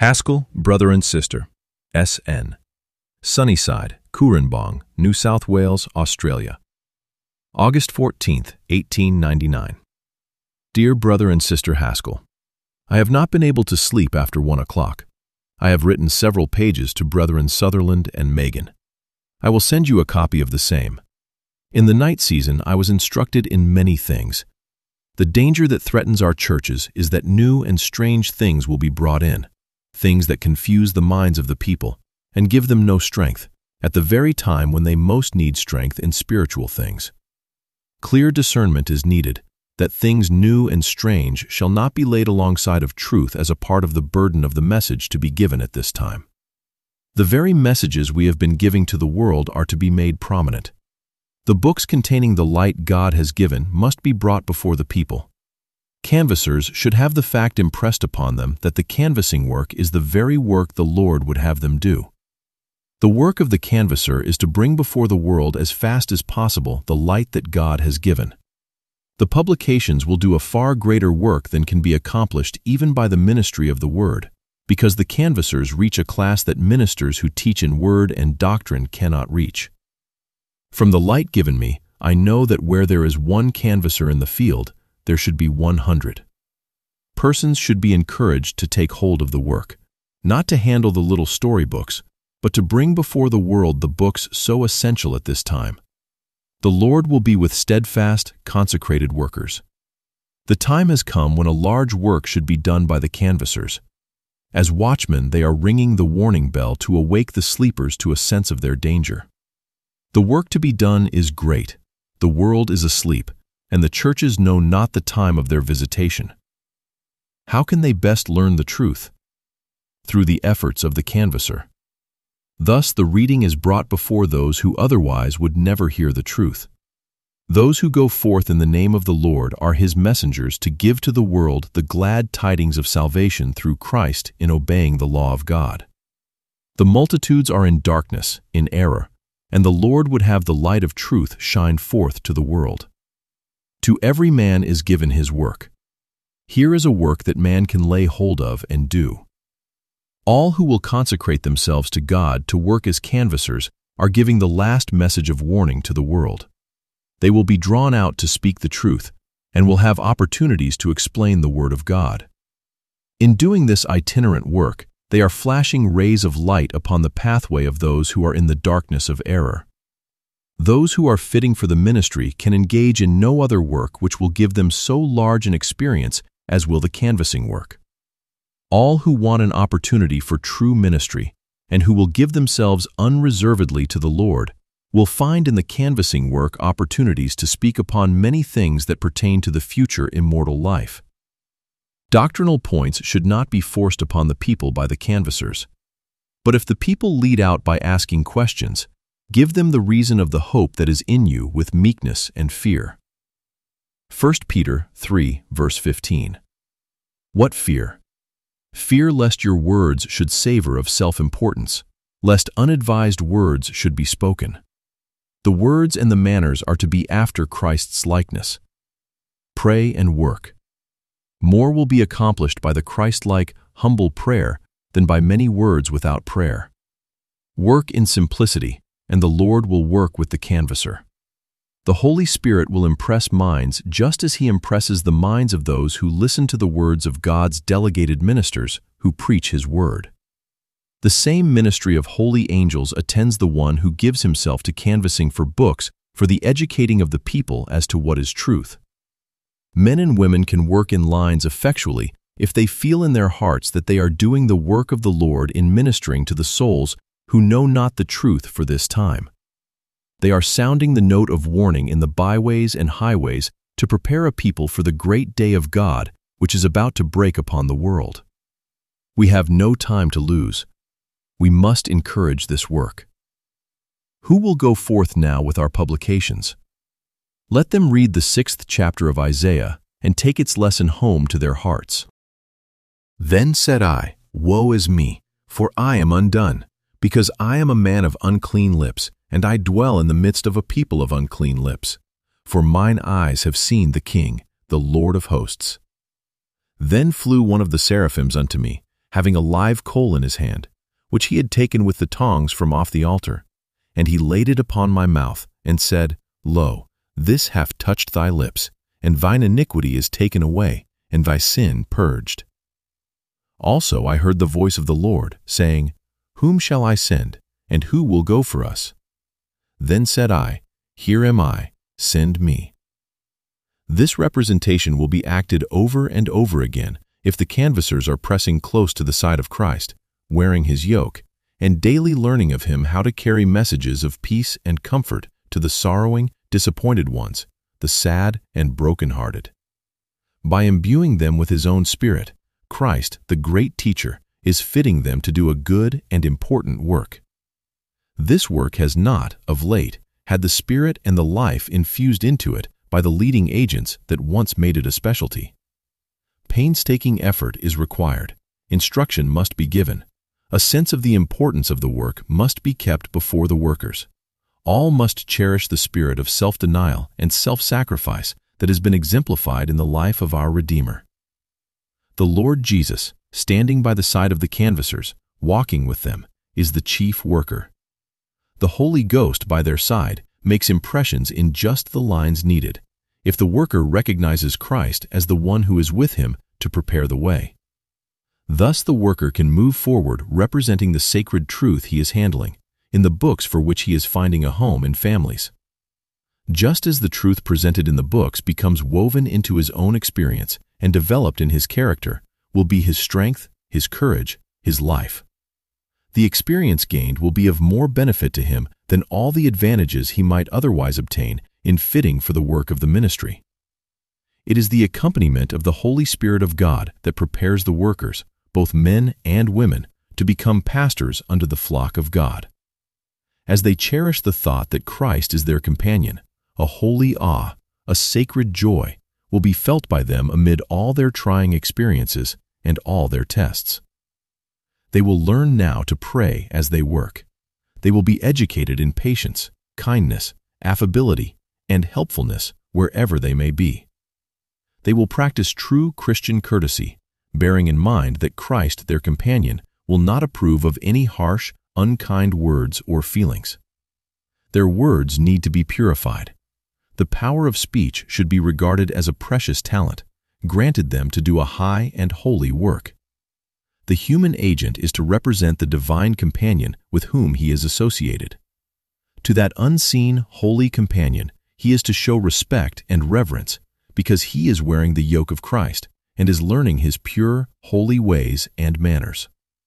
Haskell, Brother and Sister, S.N. Sunnyside, Cooranbong, New South Wales, Australia. August 14, 1899. Dear Brother and Sister Haskell, I have not been able to sleep after 1 o'clock. I have written several pages to Brethren Sutherland and Megan. I will send you a copy of the same. In the night season, I was instructed in many things. The danger that threatens our churches is that new and strange things will be brought in, things that confuse the minds of the people and give them no strength, at the very time when they most need strength in spiritual things. Clear discernment is needed, that things new and strange shall not be laid alongside of truth as a part of the burden of the message to be given at this time. The very messages we have been giving to the world are to be made prominent. The books containing the light God has given must be brought before the people. Canvassers should have the fact impressed upon them that the canvassing work is the very work the Lord would have them do. The work of the canvasser is to bring before the world as fast as possible the light that God has given. The publications will do a far greater work than can be accomplished even by the ministry of the Word, because the canvassers reach a class that ministers who teach in word and doctrine cannot reach. From the light given me, I know that where there is one canvasser in the field, there should be 100. Persons should be encouraged to take hold of the work, not to handle the little storybooks, but to bring before the world the books so essential at this time. The Lord will be with steadfast, consecrated workers. The time has come when a large work should be done by the canvassers. As watchmen, they are ringing the warning bell to awake the sleepers to a sense of their danger. The work to be done is great. The world is asleep, and the churches know not the time of their visitation. How can they best learn the truth? Through the efforts of the canvasser. Thus the reading is brought before those who otherwise would never hear the truth. Those who go forth in the name of the Lord are His messengers to give to the world the glad tidings of salvation through Christ in obeying the law of God. The multitudes are in darkness, in error, and the Lord would have the light of truth shine forth to the world. To every man is given his work. Here is a work that man can lay hold of and do. All who will consecrate themselves to God to work as canvassers are giving the last message of warning to the world. They will be drawn out to speak the truth and will have opportunities to explain the Word of God. In doing this itinerant work, they are flashing rays of light upon the pathway of those who are in the darkness of error. Those who are fitting for the ministry can engage in no other work which will give them so large an experience as will the canvassing work. All who want an opportunity for true ministry and who will give themselves unreservedly to the Lord will find in the canvassing work opportunities to speak upon many things that pertain to the future immortal life. Doctrinal points should not be forced upon the people by the canvassers. But if the people lead out by asking questions, give them the reason of the hope that is in you with meekness and fear. 1 Peter 3, verse 15. What fear? Fear lest your words should savor of self-importance, lest unadvised words should be spoken. The words and the manners are to be after Christ's likeness. Pray and work. More will be accomplished by the Christ-like, humble prayer than by many words without prayer. Work in simplicity, and the Lord will work with the canvasser. The Holy Spirit will impress minds just as He impresses the minds of those who listen to the words of God's delegated ministers who preach His word. The same ministry of holy angels attends the one who gives himself to canvassing for books for the educating of the people as to what is truth. Men and women can work in lines effectually if they feel in their hearts that they are doing the work of the Lord in ministering to the souls who know not the truth for this time. They are sounding the note of warning in the byways and highways to prepare a people for the great day of God which is about to break upon the world. We have no time to lose. We must encourage this work. Who will go forth now with our publications? Let them read the 6th chapter of Isaiah and take its lesson home to their hearts. Then said I, Woe is me, for I am undone, because I am a man of unclean lips, and I dwell in the midst of a people of unclean lips. For mine eyes have seen the King, the Lord of hosts. Then flew one of the seraphims unto me, having a live coal in his hand, which he had taken with the tongs from off the altar. And he laid it upon my mouth, and said, Lo, this hath touched thy lips, and thine iniquity is taken away, and thy sin purged. Also I heard the voice of the Lord, saying, Whom shall I send, and who will go for us? Then said I, Here am I, send me. This representation will be acted over and over again if the canvassers are pressing close to the side of Christ, wearing his yoke, and daily learning of him how to carry messages of peace and comfort to the sorrowing, disappointed ones, the sad and broken-hearted. By imbuing them with his own Spirit, Christ, the great teacher, is fitting them to do a good and important work. This work has not, of late, had the spirit and the life infused into it by the leading agents that once made it a specialty. Painstaking effort is required. Instruction must be given. A sense of the importance of the work must be kept before the workers. All must cherish the spirit of self-denial and self-sacrifice that has been exemplified in the life of our Redeemer. The Lord Jesus, standing by the side of the canvassers, walking with them, is the chief worker. The Holy Ghost by their side makes impressions in just the lines needed, if the worker recognizes Christ as the one who is with him to prepare the way. Thus the worker can move forward representing the sacred truth he is handling in the books for which he is finding a home in families. Just as the truth presented in the books becomes woven into his own experience and developed in his character, will be his strength, his courage, his life. The experience gained will be of more benefit to him than all the advantages he might otherwise obtain in fitting for the work of the ministry. It is the accompaniment of the Holy Spirit of God that prepares the workers, both men and women, to become pastors under the flock of God. As they cherish the thought that Christ is their companion, a holy awe, a sacred joy, will be felt by them amid all their trying experiences and all their tests. They will learn now to pray as they work. They will be educated in patience, kindness, affability, and helpfulness wherever they may be. They will practice true Christian courtesy, bearing in mind that Christ, their companion, will not approve of any harsh, unkind words or feelings. Their words need to be purified. The power of speech should be regarded as a precious talent, granted them to do a high and holy work. The human agent is to represent the divine companion with whom he is associated. To that unseen, holy companion, he is to show respect and reverence because he is wearing the yoke of Christ and is learning his pure, holy ways and manners.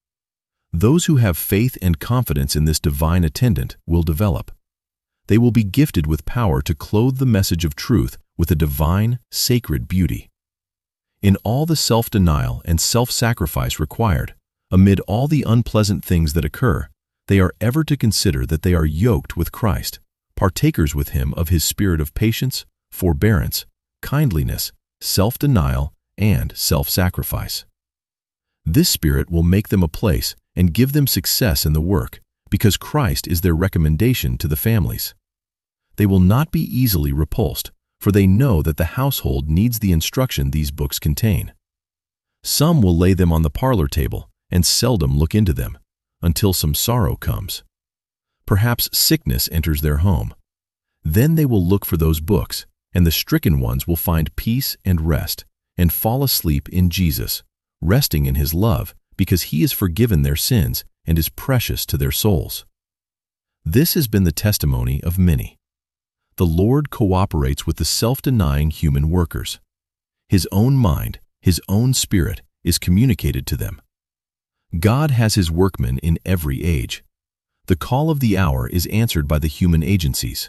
Those who have faith and confidence in this divine attendant will develop. They will be gifted with power to clothe the message of truth with a divine, sacred beauty. In all the self-denial and self-sacrifice required, amid all the unpleasant things that occur, they are ever to consider that they are yoked with Christ, partakers with him of his spirit of patience, forbearance, kindliness, self-denial, and self-sacrifice. This spirit will make them a place and give them success in the work, because Christ is their recommendation to the families. They will not be easily repulsed, for they know that the household needs the instruction these books contain. Some will lay them on the parlor table and seldom look into them, until some sorrow comes. Perhaps sickness enters their home. Then they will look for those books, and the stricken ones will find peace and rest, and fall asleep in Jesus, resting in his love, because he has forgiven their sins and is precious to their souls. This has been the testimony of many. The Lord cooperates with the self-denying human workers. His own mind, his own spirit, is communicated to them. God has his workmen in every age. The call of the hour is answered by the human agencies.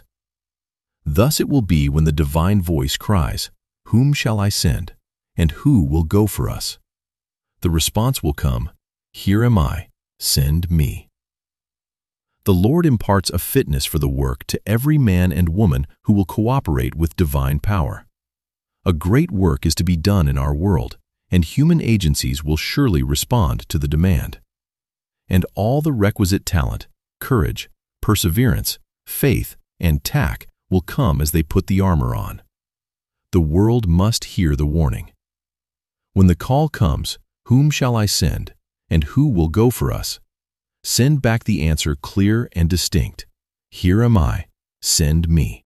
Thus it will be when the divine voice cries, "Whom shall I send? And who will go for us?" The response will come, "Here am I, send me." The Lord imparts a fitness for the work to every man and woman who will cooperate with divine power. A great work is to be done in our world, and human agencies will surely respond to the demand. And all the requisite talent, courage, perseverance, faith, and tact will come as they put the armor on. The world must hear the warning. When the call comes, "Whom shall I send?" And who will go for us? Send back the answer clear and distinct. Here am I. Send me.